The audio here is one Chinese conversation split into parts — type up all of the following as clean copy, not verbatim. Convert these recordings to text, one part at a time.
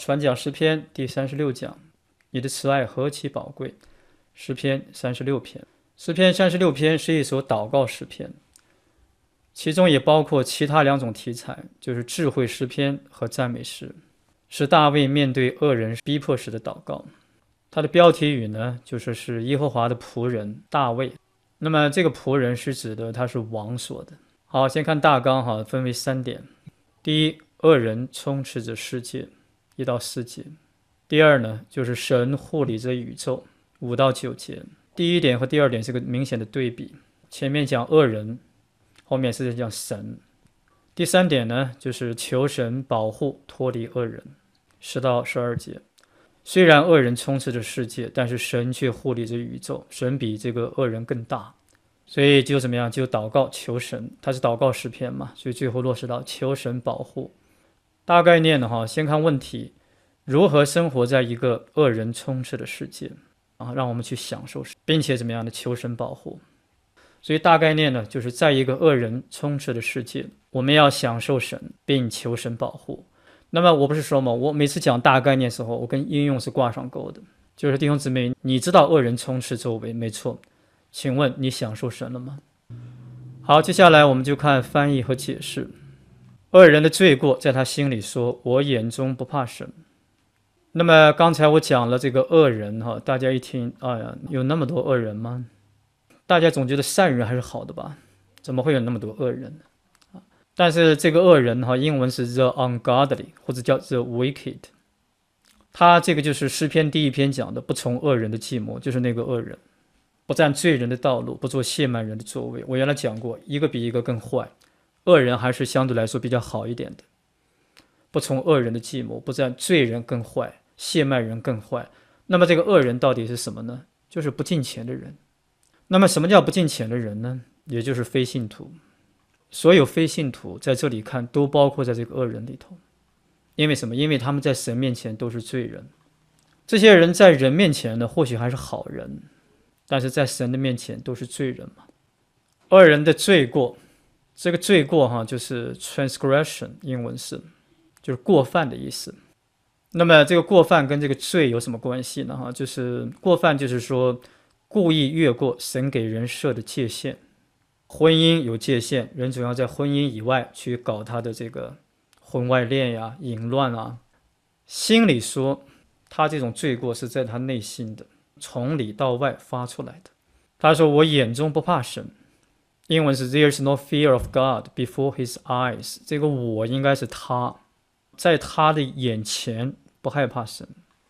传讲诗篇第36讲，你的慈爱何其宝贵。诗篇36篇，诗篇36篇是一首祷告诗篇，其中也包括其他2种题材，就是智慧诗篇和赞美诗，是大卫面对恶人逼迫时的祷告。他的标题语呢，就是耶和华的仆人大卫。那么这个仆人是指的他是王所的。好，先看大纲哈，分为3点。第一，恶人充斥着世界，1到4节。第二呢，就是神护理着宇宙，5到9节。第一点和第二点是个明显的对比，前面讲恶人，后面是讲神。第3点呢，就是求神保护脱离恶人，10到12节。虽然恶人充斥着世界，但是神却护理着宇宙，神比这个恶人更大，所以就怎么样，就祷告求神，他是祷告诗篇嘛，所以最后落实到求神保护。大概念呢，先看问题，如何生活在一个恶人充斥的世界啊，让我们去享受神，并且怎么样的求神保护。所以大概念呢，就是在一个恶人充斥的世界，我们要享受神，并求神保护。那么我不是说嘛，我每次讲大概念的时候，我跟应用是挂上钩的，就是弟兄姊妹，你知道恶人充斥周围，没错，请问你享受神了吗？好，接下来我们就看翻译和解释。恶人的罪过在他心里说，我眼中不怕神。那么刚才我讲了这个恶人哈，大家一听，哎呀，有那么多恶人吗？大家总觉得善人还是好的吧，怎么会有那么多恶人呢？但是这个恶人哈，英文是 the ungodly 或者叫 the wicked， 他这个就是诗篇第1篇讲的，不从恶人的计谋，就是那个恶人，不占罪人的道路，不做亵慢人的座位。我原来讲过，一个比一个更坏，恶人还是相对来说比较好一点的，不从恶人的计谋，不占罪人更坏，亵慢人更坏。那么这个恶人到底是什么呢？就是不敬虔的人。那么什么叫不敬虔的人呢？也就是非信徒。所有非信徒在这里看都包括在这个恶人里头。因为什么？因为他们在神面前都是罪人。这些人在人面前呢，或许还是好人，但是在神的面前都是罪人嘛。恶人的罪过，这个罪过哈，就是 transgression， 英文是就是过犯的意思。那么这个过犯跟这个罪有什么关系呢？就是过犯就是说故意越过神给人设的界限。婚姻有界限，人总要在婚姻以外去搞他的这个婚外恋呀、淫乱啊。心里说他这种罪过是在他内心的，从里到外发出来的。他说我眼中不怕神，英文是 There's no fear of God before his eyes， 这个我应该是他，在他的眼前不害怕神，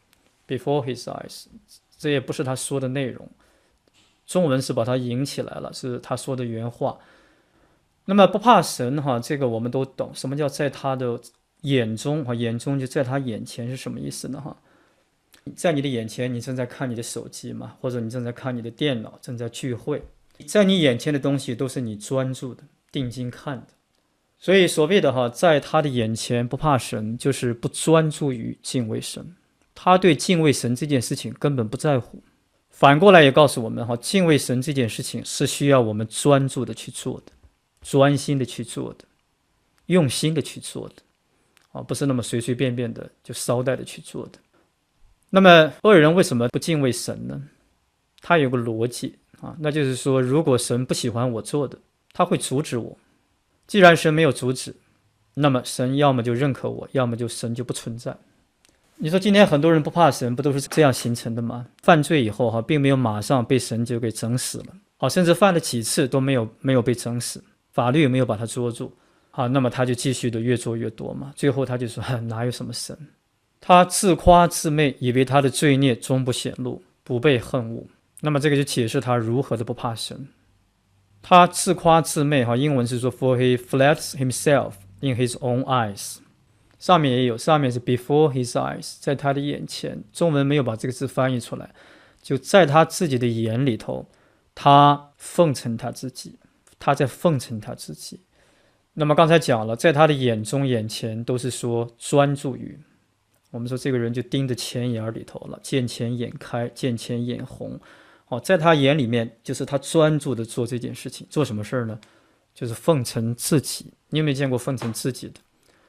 before his eyes， 这也不是他说的内容，中文是把它引起来了，是他说的原话。那么不怕神哈，这个我们都懂，什么叫在他的眼中，眼中就在他眼前是什么意思呢？在你的眼前，你正在看你的手机嘛，或者你正在看你的电脑，正在聚会，在你眼前的东西都是你专注的、定睛看的。所以所谓的在他的眼前不怕神，就是不专注于敬畏神，他对敬畏神这件事情根本不在乎。反过来也告诉我们敬畏神这件事情是需要我们专注的去做的，专心的去做的，用心的去做的，不是那么随随便便的就捎带的去做的。那么恶人为什么不敬畏神呢？他有个逻辑那就是说，如果神不喜欢我做的，他会阻止我。既然神没有阻止，那么神要么就认可我，要么就神就不存在。你说今天很多人不怕神，不都是这样形成的吗？犯罪以后并没有马上被神就给整死了，甚至犯了几次都没有被整死，法律也没有把他捉住，那么他就继续的越做越多嘛。最后他就说哪有什么神？他自夸自媚，以为他的罪孽终不显露，不被恨恶。那么这个就解释他如何的不怕神。他自夸自媚英文是说 For he flatters himself in his own eyes，上面也有，上面是 before his eyes， 在他的眼前。中文没有把这个字翻译出来，就在他自己的眼里头，他奉承他自己，他在奉承他自己。那么刚才讲了，在他的眼中眼前都是说专注于，我们说这个人就盯着钱眼里头了，见钱眼开，见钱眼红。在他眼里面就是他专注的做这件事情。做什么事呢？就是奉承自己。你有没有见过奉承自己的？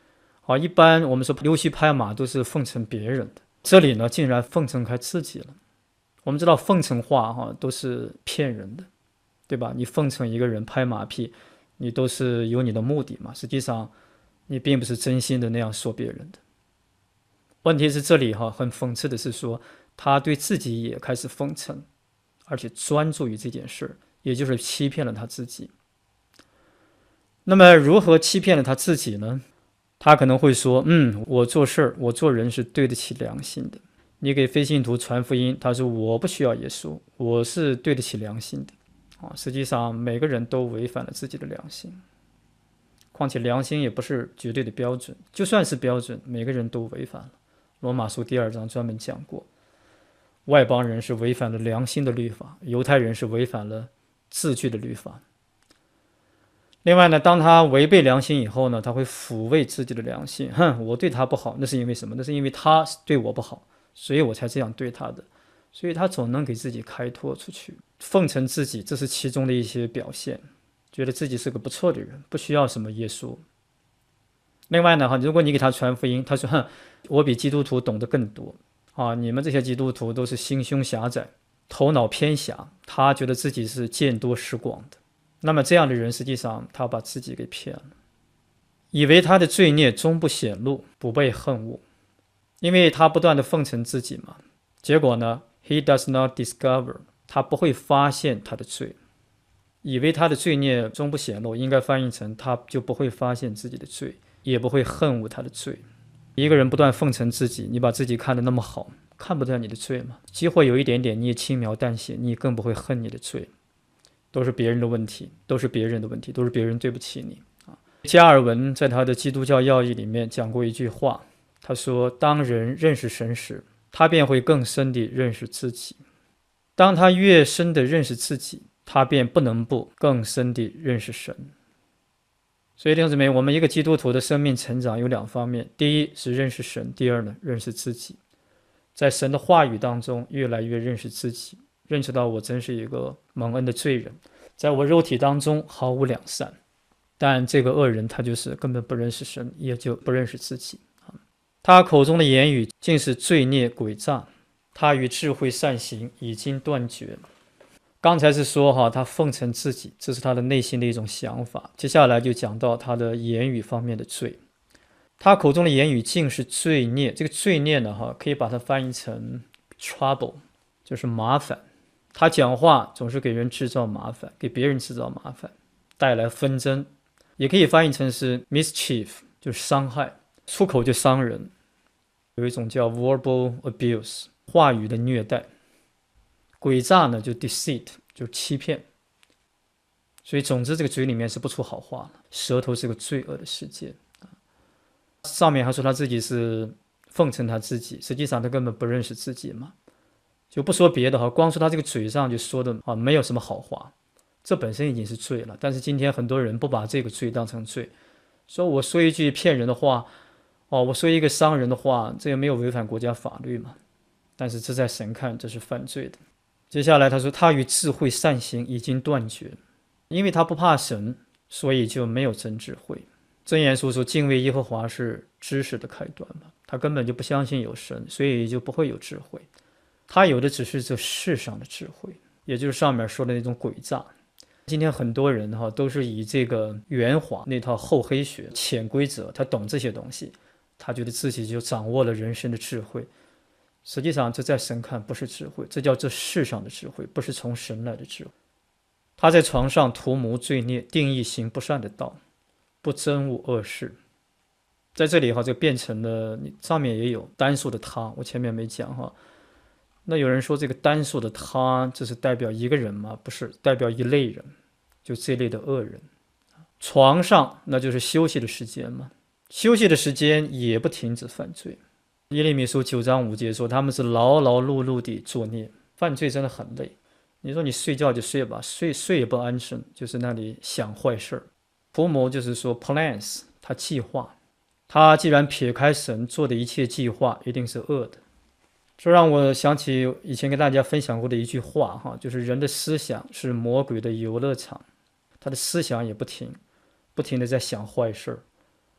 一般我们说溜须拍马都是奉承别人的，这里呢竟然奉承开自己了。我们知道奉承话都是骗人的，对吧？你奉承一个人拍马屁，你都是有你的目的嘛，实际上你并不是真心的那样说别人的。问题是这里很讽刺的是说，他对自己也开始奉承，而且专注于这件事，也就是欺骗了他自己。那么如何欺骗了他自己呢？他可能会说，我做事我做人是对得起良心的。你给非信徒传福音，他说我不需要耶稣，我是对得起良心的。实际上每个人都违反了自己的良心，况且良心也不是绝对的标准，就算是标准，每个人都违反了。罗马书第2章专门讲过，外邦人是违反了良心的律法，犹太人是违反了字句的律法。另外呢，当他违背良心以后呢，他会抚慰自己的良心，我对他不好，那是因为什么？那是因为他对我不好，所以我才这样对他的。所以他总能给自己开脱出去，奉承自己，这是其中的一些表现，觉得自己是个不错的人，不需要什么耶稣。另外呢，如果你给他传福音，他说，我比基督徒懂得更多你们这些基督徒都是心胸狭窄，头脑偏狭，他觉得自己是见多识广的。那么这样的人实际上他把自己给骗了，以为他的罪孽终不显露，不被恨恶，因为他不断的奉承自己嘛。结果呢 he does not discover， 他不会发现他的罪，以为他的罪孽终不显露，应该翻译成他就不会发现自己的罪，也不会恨恶他的罪。一个人不断奉承自己，你把自己看得那么好，看不到你的罪吗？机会有一点点，你也轻描淡写，你更不会恨你的罪。都是别人的问题，都是别人的问题，都是别人对不起你加尔文在他的基督教要义里面讲过一句话，他说，当人认识神时，他便会更深地认识自己。当他越深地认识自己，他便不能不更深地认识神。所以弟兄姊妹，我们一个基督徒的生命成长有2方面，第一是认识神，第二呢，认识自己。在神的话语当中越来越认识自己，认识到我真是一个蒙恩的罪人，在我肉体当中毫无良善，但这个恶人他就是根本不认识神，也就不认识自己。他口中的言语尽是罪孽诡诈，他与智慧善行已经断绝。刚才是说他奉承自己，这是他的内心的一种想法。接下来就讲到他的言语方面的罪，他口中的言语尽是罪孽。这个罪孽呢可以把它翻译成 trouble， 就是麻烦。他讲话总是给人制造麻烦，给别人制造麻烦，带来纷争。也可以翻译成是 mischief， 就是伤害，出口就伤人。有一种叫 verbal abuse， 话语的虐待。诡诈呢就 deceit， 就欺骗。所以总之这个嘴里面是不出好话了，舌头是个罪恶的世界。上面还说他自己是奉承他自己，实际上他根本不认识自己嘛。就不说别的光说他这个嘴上就说的没有什么好话，这本身已经是罪了。但是今天很多人不把这个罪当成罪，说我说一句骗人的话，我说一个伤人的话，这也没有违反国家法律嘛。但是这在神看这是犯罪的。接下来他说他与智慧善行已经断绝，因为他不怕神，所以就没有真智慧。箴言书说敬畏耶和华是知识的开端嘛，他根本就不相信有神，所以就不会有智慧。他有的只是这世上的智慧，也就是上面说的那种诡诈。今天很多人都是以这个圆滑那套厚黑学潜规则，他懂这些东西，他觉得自己就掌握了人生的智慧。实际上这在神看不是智慧，这叫这世上的智慧，不是从神来的智慧。他在床上图谋罪孽，定义行不善的道，不憎恶恶事。在这里就变成了，上面也有单数的他，我前面没讲那有人说这个单数的他这是代表一个人吗？不是，代表一类人，就这类的恶人。床上那就是休息的时间嘛，休息的时间也不停止犯罪。耶利米书9章5节说他们是劳劳碌碌地作孽，犯罪真的很累。你说你睡觉就睡吧，睡也不安生，就是那里想坏事儿。图谋就是说 plans， 他计划，他既然撇开神做的一切计划一定是恶的。这让我想起以前跟大家分享过的一句话就是人的思想是魔鬼的游乐场，他的思想也不停的在想坏事儿。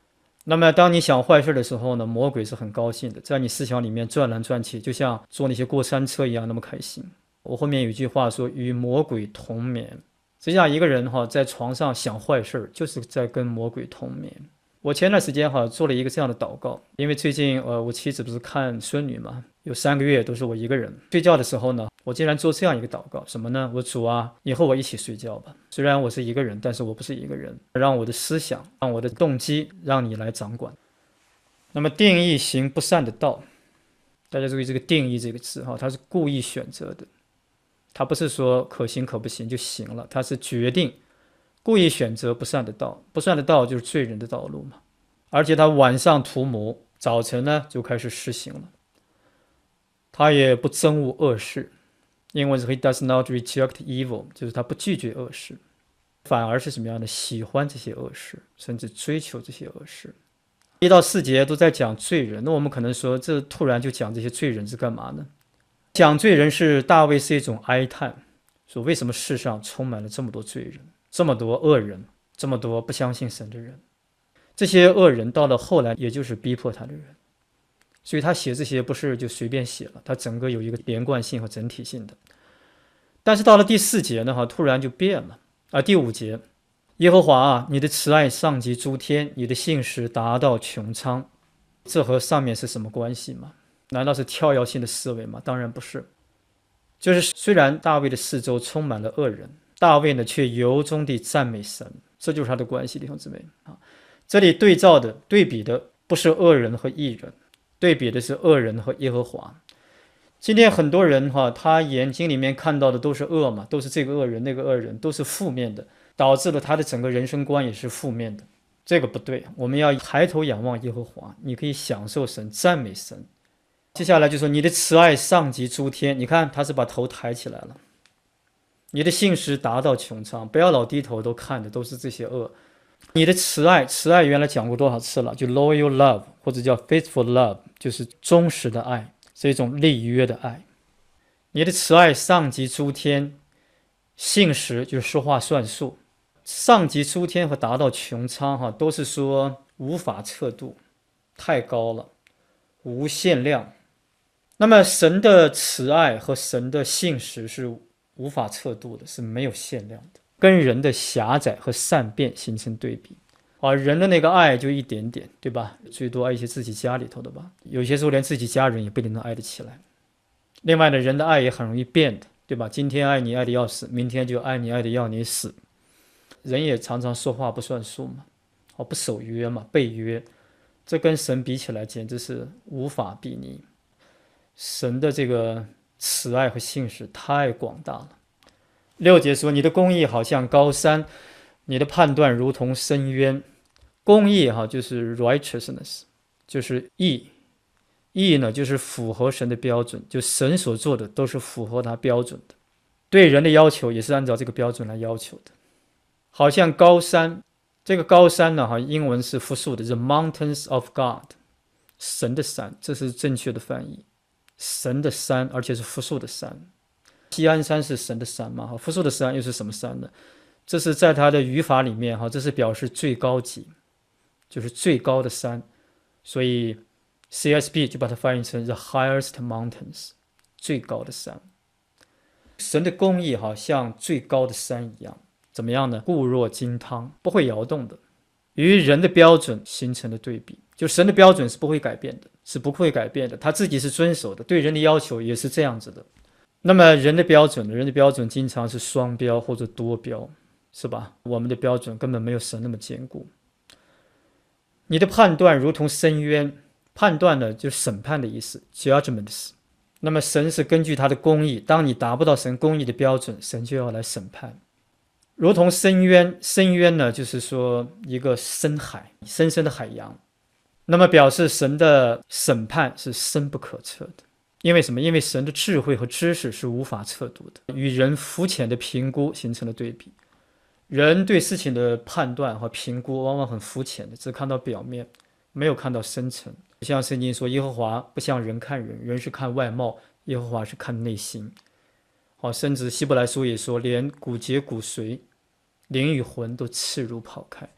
那么当你想坏事的时候呢，魔鬼是很高兴的，在你思想里面转来转去，就像坐那些过山车一样那么开心。我后面有一句话说与魔鬼同眠，实际上一个人在床上想坏事就是在跟魔鬼同眠。我前段时间做了一个这样的祷告，因为最近我妻子不是看孙女嘛，有3个月都是我一个人睡觉的时候呢，我竟然做这样一个祷告，什么呢？我主啊，以后我一起睡觉吧，虽然我是一个人，但是我不是一个人，让我的思想，让我的动机，让你来掌管。那么定义行不善的道，大家注意这个定义这个字它是故意选择的，它不是说可行可不行就行了，它是决定故意选择不善的道，不善的道就是罪人的道路嘛。而且他晚上图谋，早晨呢就开始施行了。他也不憎恶恶事，英文是 He does not reject evil， 就是他不拒绝恶事，反而是什么样的？喜欢这些恶事，甚至追求这些恶事。1到4节都在讲罪人，那我们可能说，这突然就讲这些罪人是干嘛呢？讲罪人是大卫是一种哀叹，说为什么世上充满了这么多罪人，这么多恶人，这么多不相信神的人。这些恶人到了后来也就是逼迫他的人，所以他写这些不是就随便写了，他整个有一个连贯性和整体性的。但是到了第4节呢突然就变了第5节，耶和华啊，你的慈爱上及诸天，你的信实达到穹苍。这和上面是什么关系吗？难道是跳跃性的思维吗？当然不是。就是虽然大卫的四周充满了恶人，大卫呢却由衷地赞美神，这就是他的关系，弟兄姊妹这里对比的不是恶人和义人，对比的是恶人和耶和华。今天很多人他眼睛里面看到的都是恶嘛，都是这个恶人那个恶人，都是负面的，导致了他的整个人生观也是负面的。这个不对，我们要抬头仰望耶和华，你可以享受神，赞美神。接下来就说你的慈爱上及诸天，你看他是把头抬起来了，你的信实达到穹苍，不要老低头都看的都是这些恶。你的慈爱原来讲过多少次了，就 loyal love 或者叫 faithful love， 就是忠实的爱，是一种立约的爱。你的慈爱上及诸天，信实就是说话算数，上及诸天和达到穹苍都是说无法测度，太高了，无限量。那么神的慈爱和神的信实是无法测度的，是没有限量的，跟人的狭窄和善变形成对比人的那个爱就一点点，对吧？最多爱一些自己家里头的吧，有些时候连自己家人也不一定能爱得起来。另外呢，人的爱也很容易变的，对吧？今天爱你爱得要死，明天就爱你爱得要你死。人也常常说话不算数嘛，不守约嘛，背约，这跟神比起来简直是无法比拟。神的这个慈爱和信实太广大了。6节说，你的公义好像高山，你的判断如同深渊。公义就是 righteousness， 就是义呢就是符合神的标准，就神所做的都是符合他标准的，对人的要求也是按照这个标准来要求的。好像高山，这个高山呢英文是复数的， The mountains of God， 神的山，这是正确的翻译，神的山，而且是复数的山。锡安山是神的山嘛？复数的山又是什么山呢？这是在它的语法里面这是表示最高级，就是最高的山，所以 CSB 就把它翻译成 The highest mountains， 最高的山。神的公义像最高的山一样，怎么样呢？固若金汤，不会摇动的，与人的标准形成的对比。就神的标准是不会改变的，他自己是遵守的，对人的要求也是这样子的。那么人的标准经常是双标或者多标，是吧？我们的标准根本没有神那么坚固。你的判断如同深渊，判断呢就是审判的意思 judgments。 那么神是根据他的公义，当你达不到神公义的标准，神就要来审判。如同深渊，深渊呢就是说一个深海，深深的海洋，那么表示神的审判是深不可测的。因为什么？因为神的智慧和知识是无法测度的，与人肤浅的评估形成了对比。人对事情的判断和评估往往很肤浅的，只看到表面，没有看到深层。像圣经说，耶和华不像人看人，人是看外貌，耶和华是看内心。甚至希伯来书也说，连骨节骨髓、灵与魂都刺入剖开。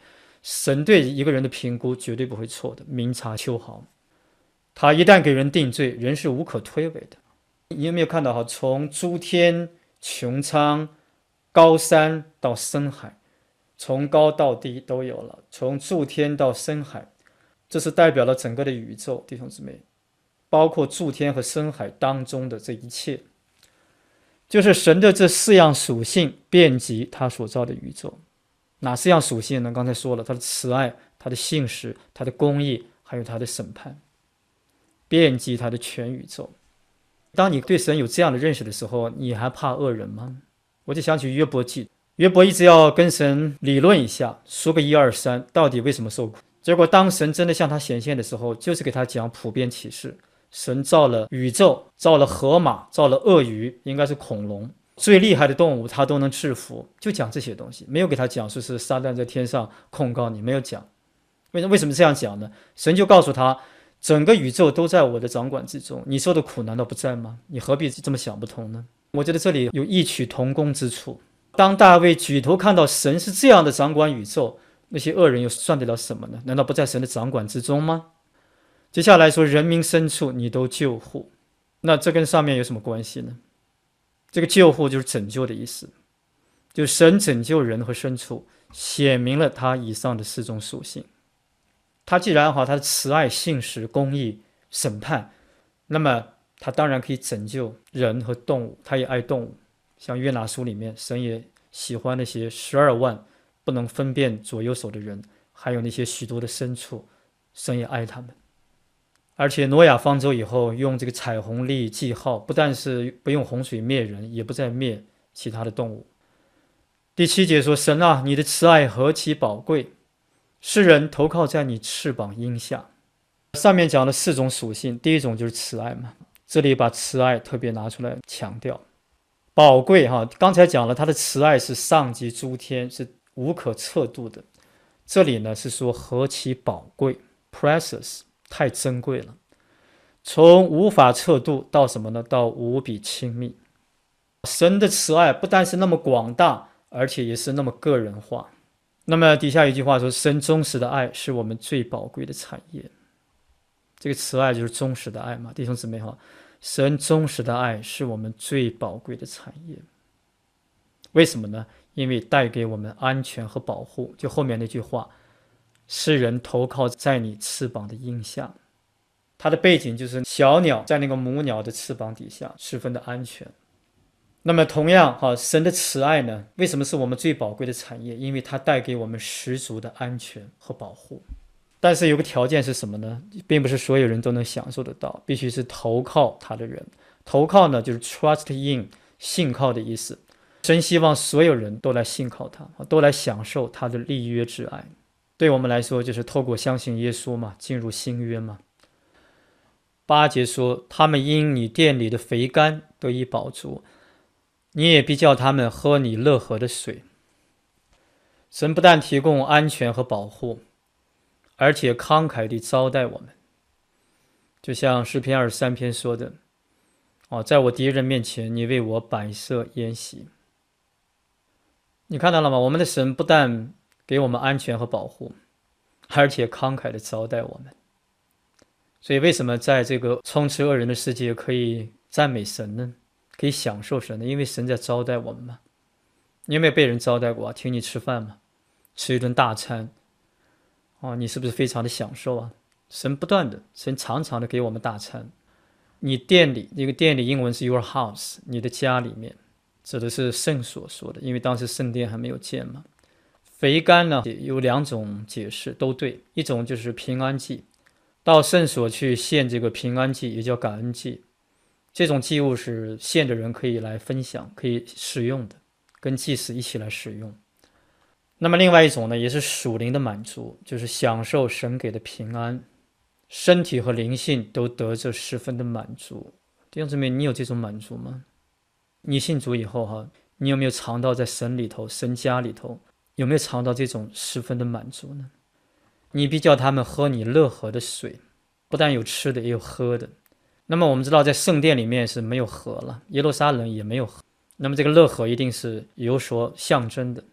神对一个人的评估绝对不会错的，明察秋毫。他一旦给人定罪，人是无可推诿的。你有没有看到从诸天穹苍、高山到深海，从高到低都有了，从诸天到深海，这是代表了整个的宇宙，弟兄姊妹，包括诸天和深海当中的这一切，就是神的这4样属性遍及他所造的宇宙。哪4样属性呢？刚才说了，他的慈爱、他的信实、他的公义，还有他的审判，遍及他的全宇宙。当你对神有这样的认识的时候，你还怕恶人吗？我就想起约伯记，约伯一直要跟神理论一下，说个1、2、3，到底为什么受苦。结果当神真的向他显现的时候，就是给他讲普遍启示。神造了宇宙，造了河马，造了鳄鱼，应该是恐龙，最厉害的动物他都能制服，就讲这些东西，没有给他讲说是撒旦在天上控告你，没有讲。为什么这样讲呢？神就告诉他，整个宇宙都在我的掌管之中，你受的苦难道不在吗？你何必这么想不通呢？我觉得这里有异曲同工之处。当大卫举头看到神是这样的掌管宇宙，那些恶人又算得了什么呢？难道不在神的掌管之中吗？接下来说人民深处你都救护，那这跟上面有什么关系呢？这个救护就是拯救的意思，就神拯救人和牲畜，显明了他以上的4种属性。他既然他的慈爱、信实、公义、审判，那么他当然可以拯救人和动物，他也爱动物。像约拿书里面，神也喜欢那些12万不能分辨左右手的人，还有那些许多的牲畜，神也爱他们。而且挪亚方舟以后用这个彩虹历记号，不但是不用洪水灭人，也不再灭其他的动物。第7节说，神啊，你的慈爱何其宝贵，世人投靠在你翅膀荫下。上面讲了4种属性，第一种就是慈爱嘛，这里把慈爱特别拿出来强调。宝贵刚才讲了他的慈爱是上及诸天，是无可测度的，这里呢是说何其宝贵 precious， 太珍贵了，从无法测度到什么呢？到无比亲密。神的慈爱不但是那么广大，而且也是那么个人化。那么底下一句话说，神忠实的爱是我们最宝贵的产业。这个慈爱就是忠实的爱嘛，弟兄姊妹神忠实的爱是我们最宝贵的产业。为什么呢？因为带给我们安全和保护，就后面那句话，世人投靠在你翅膀的荫下。它的背景就是小鸟在那个母鸟的翅膀底下，十分的安全。那么同样神的慈爱呢，为什么是我们最宝贵的产业？因为它带给我们十足的安全和保护。但是有个条件是什么呢？并不是所有人都能享受得到，必须是投靠他的人。投靠呢，就是 trust in， 信靠的意思。神希望所有人都来信靠他，都来享受他的立约之爱。对我们来说，就是透过相信耶稣嘛，进入新约嘛。8节说，他们因你殿里的肥甘得以饱足，你也必叫他们喝你乐河的水。神不但提供安全和保护，而且慷慨地招待我们。就像诗篇23篇说的，在我敌人面前，你为我摆设筵席。你看到了吗？我们的神不但给我们安全和保护，而且慷慨地招待我们。所以为什么在这个充斥恶人的世界可以赞美神呢？可以享受神呢？因为神在招待我们嘛。你有没有被人招待过请你吃饭嘛？吃一顿大餐你是不是非常的享受啊？神不断的，神常常的给我们大餐。你店里，这个店里英文是 your house， 你的家里面，指的是圣所说的，因为当时圣殿还没有建嘛。肥甘呢有2种解释，都对。一种就是平安祭，到圣所去献这个平安祭，也叫感恩祭。这种祭物是献的人可以来分享，可以使用的，跟祭司一起来使用。那么另外一种呢，也是属灵的满足，就是享受神给的平安，身体和灵性都得着十分的满足。弟兄姊妹，你有这种满足吗？你信主以后你有没有尝到在神里头，神家里头，有没有尝到这种十分的满足呢？你必叫他们喝你乐河的水，不但有吃的，也有喝的。那么我们知道，在圣殿里面是没有河了，耶路撒冷也没有河。那么这个乐河一定是有所象征的。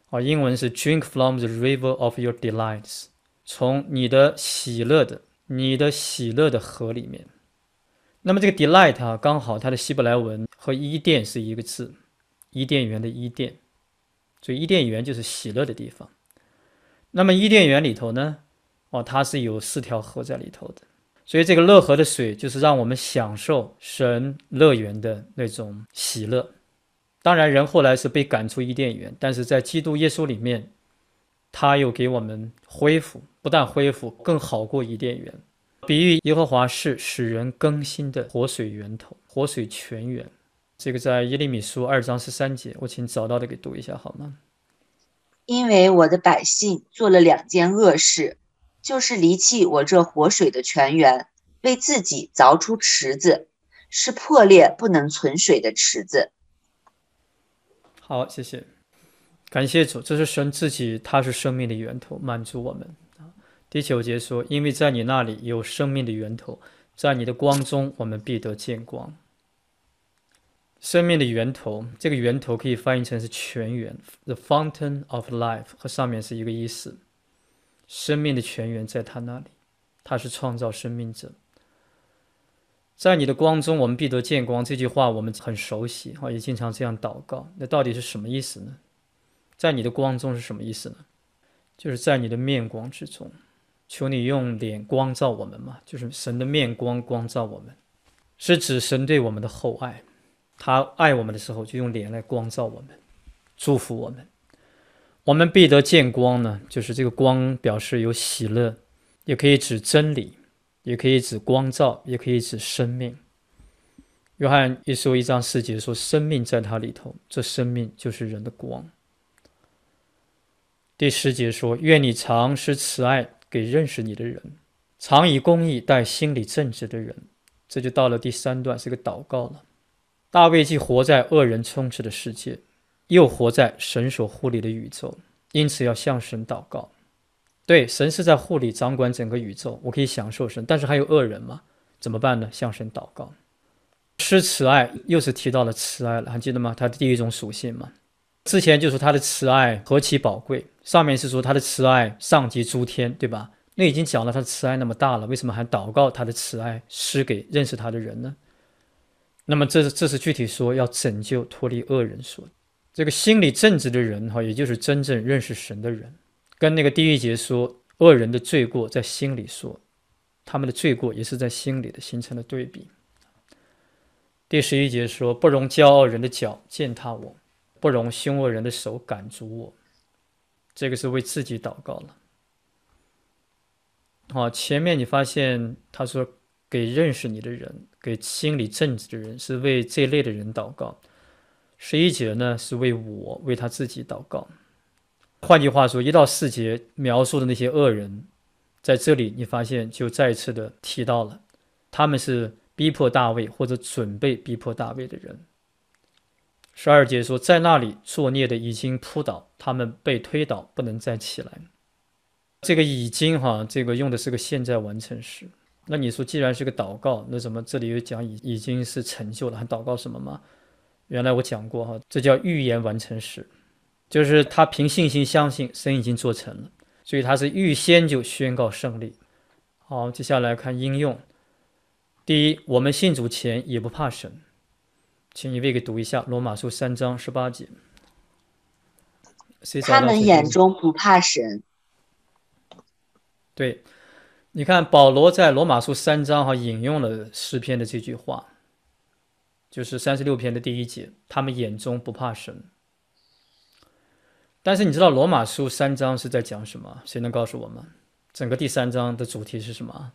英文是 drink from the river of your delights， 从你的喜乐的河里面。那么这个 delight 刚好它的希伯来文和伊甸是一个字，伊甸园的伊甸，所以伊甸园就是喜乐的地方。那么伊甸园里头呢，它是有4条河在里头的，所以这个乐河的水就是让我们享受神乐园的那种喜乐。当然人后来是被赶出伊甸园，但是在基督耶稣里面，他又给我们恢复，不但恢复，更好过伊甸园。比喻耶和华是使人更新的活水源头，活水泉源。这个在耶利米书2章13节，我请找到的给读一下好吗？ 因为我的百姓做了2件恶事，就是离弃我这活水的泉源，为自己凿出池子，是破裂不能存水的池子。 好，谢谢，感谢主，这是神自己，他是生命的源头，满足我们。第9节说，因为在你那里有生命的源头，在你的光中我们必得见光。生命的源头，这个源头可以翻译成是泉源 ，the fountain of life， 和上面是一个意思。生命的泉源在他那里，他是创造生命者。在你的光中我们必得见光，这句话我们很熟悉，也经常这样祷告。那到底是什么意思呢？在你的光中是什么意思呢？就是在你的面光之中，求你用脸光照我们嘛，就是神的面光光照我们，是指神对我们的厚爱。他爱我们的时候，就用脸来光照我们，祝福我们。我们必得见光呢，就是这个光表示有喜乐，也可以指真理，也可以指光照，也可以指生命。约翰一书1章4节说，生命在他里头，这生命就是人的光。第10节说，愿你常施慈爱给认识你的人，常以公义待心里正直的人。这就到了第3段，是个祷告了。大卫既活在恶人充斥的世界，又活在神所护理的宇宙，因此要向神祷告。对，神是在护理掌管整个宇宙，我可以享受神，但是还有恶人嘛，怎么办呢？向神祷告。施慈爱又是提到了慈爱了，还记得吗？它的第1种属性嘛。之前就说他的慈爱何其宝贵，上面是说他的慈爱上及诸天，对吧？那已经讲了他的慈爱那么大了，为什么还祷告他的慈爱施给认识他的人呢？那么这是具体说要拯救脱离恶人说，这个心里正直的人也就是真正认识神的人，跟那个第1节说恶人的罪过在心里说，他们的罪过也是在心里的，形成了对比。第11节说，不容骄傲人的脚践踏我，不容凶恶人的手赶逐我。这个是为自己祷告了。前面你发现他说给认识你的人，给心里正直的人，是为这类的人祷告。11节呢是为我，为他自己祷告。换句话说，1到4节描述的那些恶人，在这里你发现就再一次的提到了，他们是逼迫大卫或者准备逼迫大卫的人。12节说，在那里作孽的已经扑倒，他们被推倒，不能再起来。这个已经这个用的是个现在完成时。那你说既然是个祷告，那怎么这里又讲已经是成就了，还祷告什么吗？原来我讲过这叫预言完成时，就是他凭信心相信神已经做成了，所以他是预先就宣告胜利。好，接下来看应用。第一，我们信主前也不怕神，请一位给读一下罗马书3章18节。 他们眼中不怕神。 对，你看保罗在罗马书3章引用了诗篇的这句话，就是36篇的第1节，他们眼中不怕神。但是你知道罗马书3章是在讲什么？谁能告诉我们？整个第3章的主题是什么？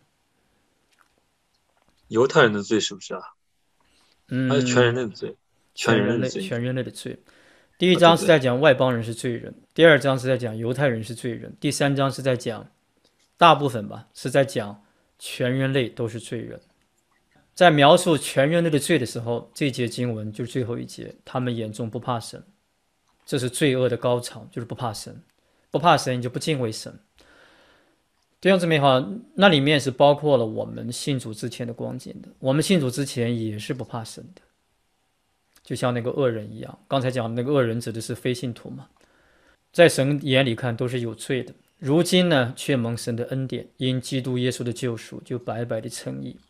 犹太人的罪是不是啊？还是全人类的罪？ 全人类的罪。第1章是在讲外邦人是罪人，第2章是在讲犹太人是罪人，第3章是在讲大部分吧，是在讲全人类都是罪人。在描述全人类的罪的时候，这节经文就是最后一节，他们眼中不怕神，这是罪恶的高潮，就是不怕神，不怕神你就不敬畏神。弟兄姊妹好，那里面是包括了我们信主之前的光景的，我们信主之前也是不怕神的，就像那个恶人一样。刚才讲的那个恶人指的是非信徒嘛。 在神眼里看都是有罪的，如今呢却蒙神的恩典，因基督耶稣的救赎就白白的称义。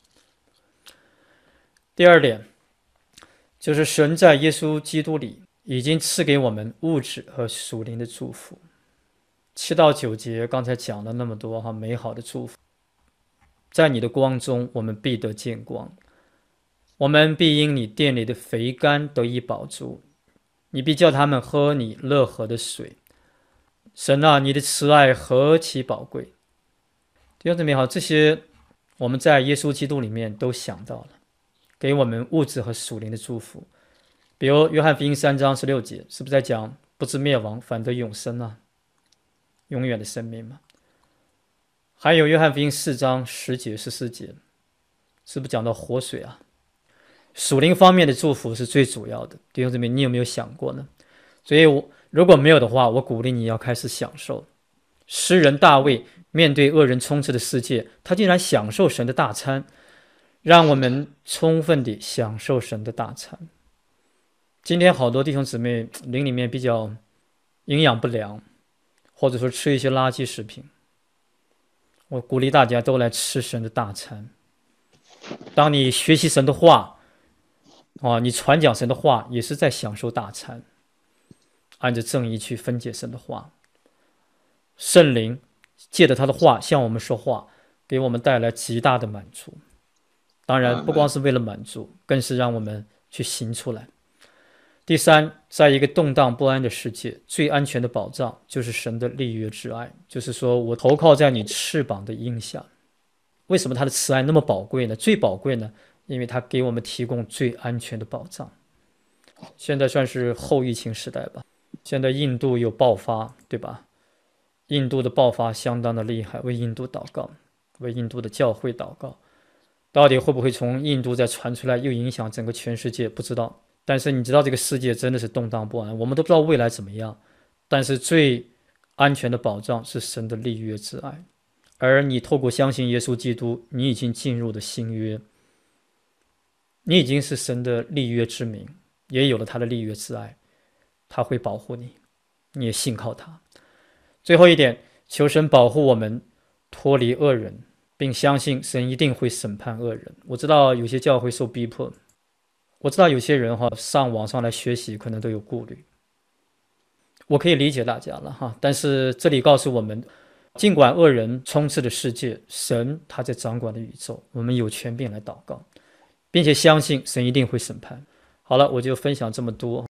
第二点就是神在耶稣基督里已经赐给我们物质和属灵的祝福。7到9节刚才讲了那么多美好的祝福，在你的光中我们必得见光，我们必因你殿里的肥甘得以饱足，你必叫他们喝你乐河的水。神啊，你的慈爱何其宝贵！弟兄姊妹好，这些我们在耶稣基督里面都想到了，给我们物质和属灵的祝福。比如约翰福音3章16节，是不是在讲不至灭亡，反得永生啊？永远的生命嘛。还有约翰福音4章10节14节，是不是讲到活水啊？属灵方面的祝福是最主要的，弟兄姊妹，你有没有想过呢？所以如果没有的话，我鼓励你要开始享受。诗人大卫面对恶人充斥的世界，他竟然享受神的大餐，让我们充分地享受神的大餐。今天好多弟兄姊妹灵里面比较营养不良，或者说吃一些垃圾食品，我鼓励大家都来吃神的大餐。当你学习神的话你传讲神的话，也是在享受大餐，按着正义去分解神的话。圣灵借着他的话向我们说话，给我们带来极大的满足。当然不光是为了满足，更是让我们去行出来。第三，在一个动荡不安的世界，最安全的保障就是神的立约之爱，就是说我投靠在你翅膀的荫下。为什么他的慈爱那么宝贵呢？最宝贵呢，因为他给我们提供最安全的保障。现在算是后疫情时代吧，现在印度有爆发，对吧？印度的爆发相当的厉害，为印度祷告，为印度的教会祷告。到底会不会从印度再传出来，又影响整个全世界，不知道。但是你知道这个世界真的是动荡不安，我们都不知道未来怎么样。但是最安全的保障是神的立约之爱，而你透过相信耶稣基督，你已经进入了新约，你已经是神的立约之民，也有了他的立约之爱，他会保护你，你也信靠他。最后一点，求神保护我们脱离恶人，并相信神一定会审判恶人。我知道有些教会受逼迫，我知道有些人上网上来学习可能都有顾虑，我可以理解大家了但是这里告诉我们，尽管恶人充斥的世界，神他在掌管的宇宙，我们有权柄来祷告，并且相信神一定会审判。好了，我就分享这么多。